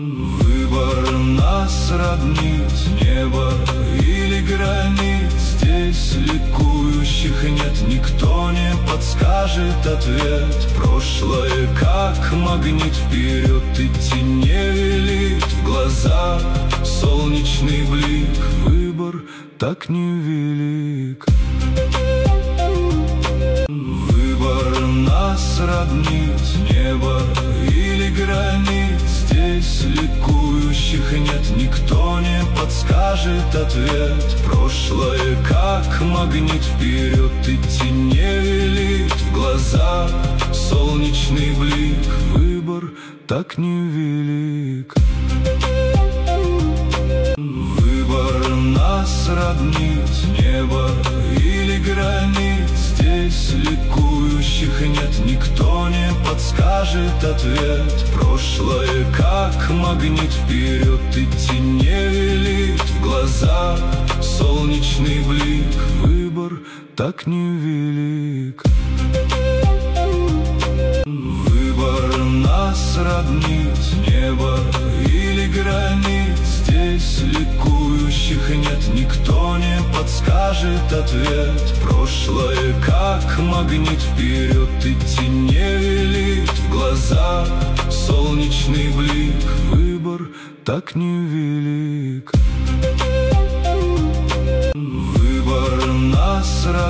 Выбор нас роднит, небо или гранит. Здесь ликующих нет, никто не подскажет ответ. Прошлое как магнит, вперед идти не велит. В глазах солнечный блик, выбор так невелик. Выбор нас роднит, небо или гранит. Здесь ликующих нет, никто не подскажет ответ. Прошлое как магнит, вперед идти не велит. В глазах солнечный блик, выбор так невелик. Выбор нас роднит, небо или гранит. Здесь ликующих нет, никто не подскажет ответ. Прошлое как магнит, вперед идти не велит. В глазах солнечный блик, выбор так невелик. Выбор нас роднит, небо или гранит. Здесь ликующих нет, никто не подскажет ответ. Прошлое как магнит, вперед идти не велит. В глазах солнечный блик, выбор так невелик. Выбор нас роднит.